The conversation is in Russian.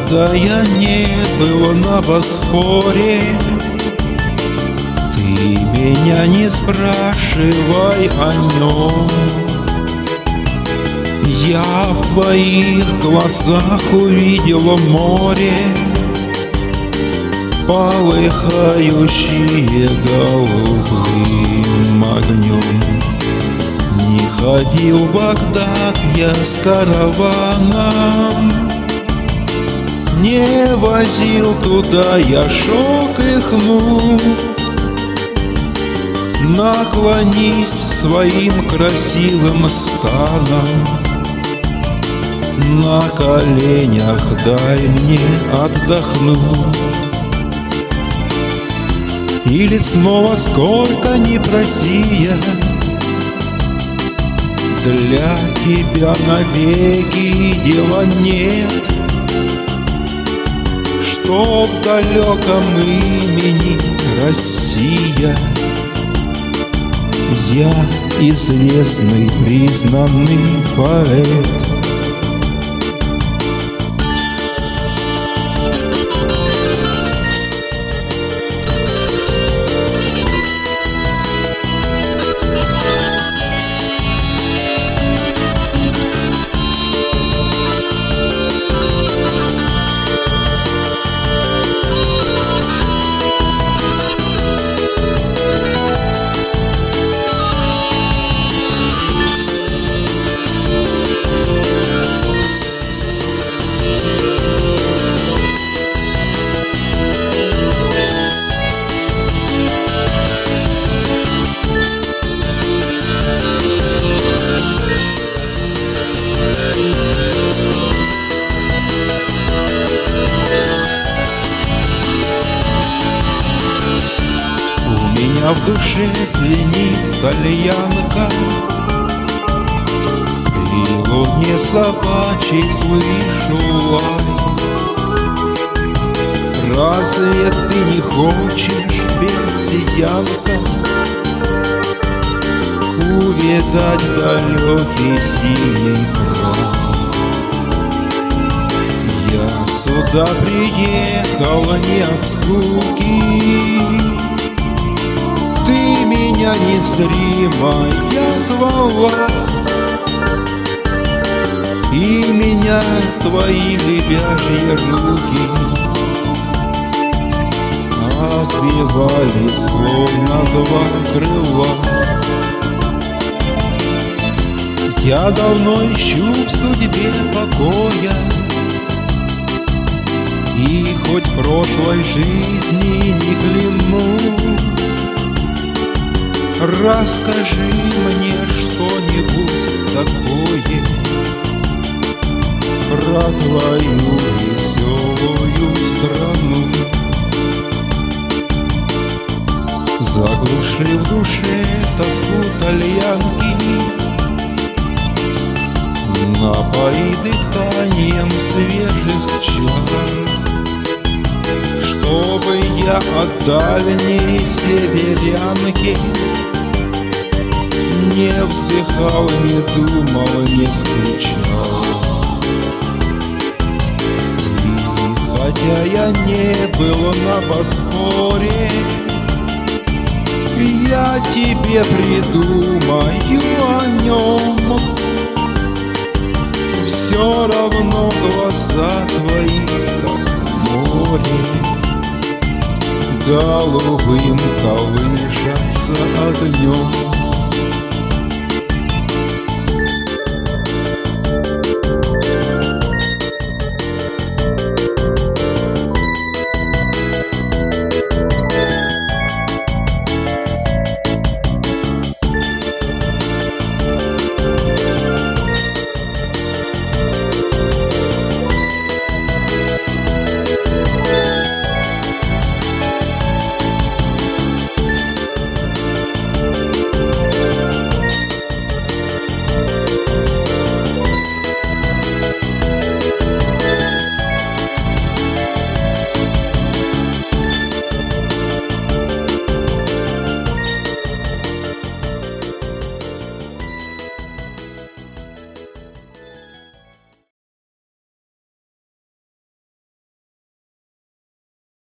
когда я не был на Босфоре. Ты меня не спрашивай о нем. Я в твоих глазах увидел море, полыхающие голубым огнем. Не ходил в Багдад я с караваном, не возил туда я шелк и хну. Наклонись своим красивым станом, на коленях дай мне отдохнуть. Или снова сколько ни проси я, для тебя навеки дела нет. Что в далеком имени Россия, я известный, признанный поэт. В душе звенит тальянка, при луне собачий слышу лай. Разве ты не хочешь без сиянка увидать далекий синий край? Я сюда приехал не от скуки, ты меня незримо я звала, и меня твои лебяжьи руки обвивали словно два крыла. Я давно ищу в судьбе покоя, и хоть прошлой жизни не клянусь, расскажи мне что-нибудь такое про твою веселую страну. Заглуши в душе тоску тальянки, напои дыханием свежих чар, чтобы я от дальней северянки не вздыхал, не думал, не скучал. И хотя я не был на Босфоре, я тебе придумаю о нем. Все равно глаза твои, как море, голубым колышатся огнем.